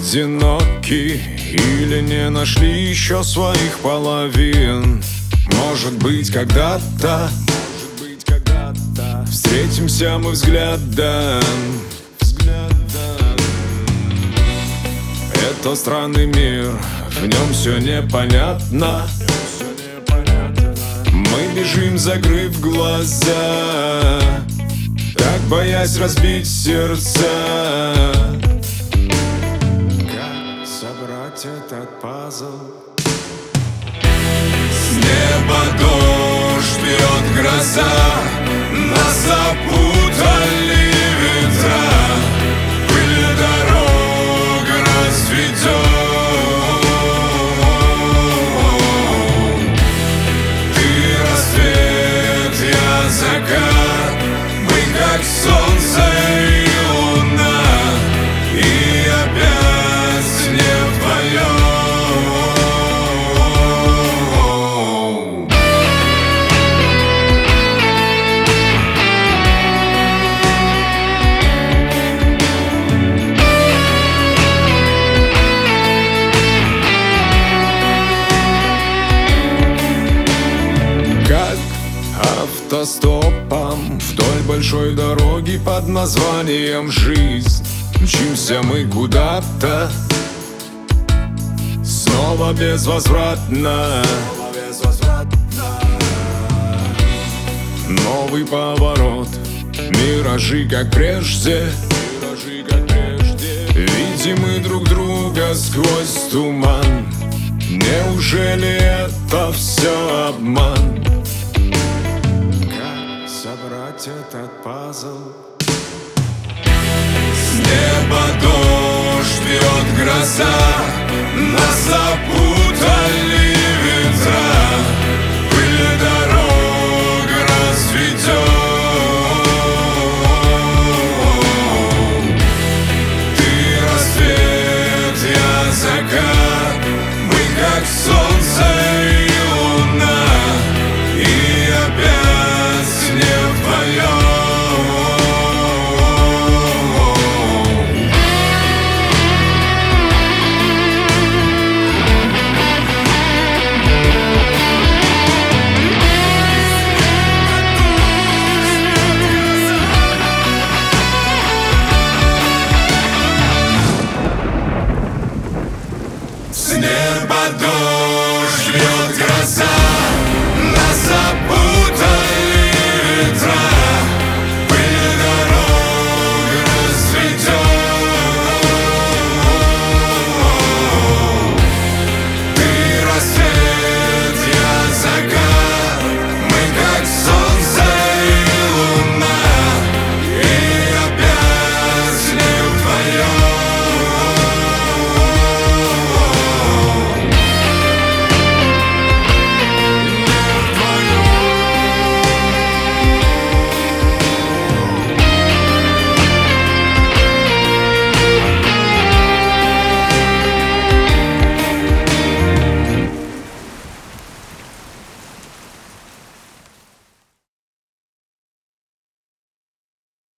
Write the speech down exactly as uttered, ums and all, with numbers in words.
одиноки или не нашли еще своих половин. Может быть, когда-то встретимся мы взглядом. Это странный мир, в нем все непонятно. Мы бежим, закрыв глаза, так боясь разбить сердца. Как собрать этот пазл? С неба дождь, бьет гроза, нас запутали ветра. Пыль дорог расцветет. Как солнце и луна, и опять не вдвоем. Как автостопом вдоль большой дороги под названием жизнь мчимся мы куда-то, снова безвозвратно. Новый поворот, миражи как прежде. Видим мы друг друга сквозь туман. Неужели это все обман? Собрать этот пазл. С неба дождь, бьет гроза, нас запутали ветра. Пыль дорог расцветет. Ты рассвет, я закат, мы как солнце и луна, и опять не вдвоем. С неба дождь.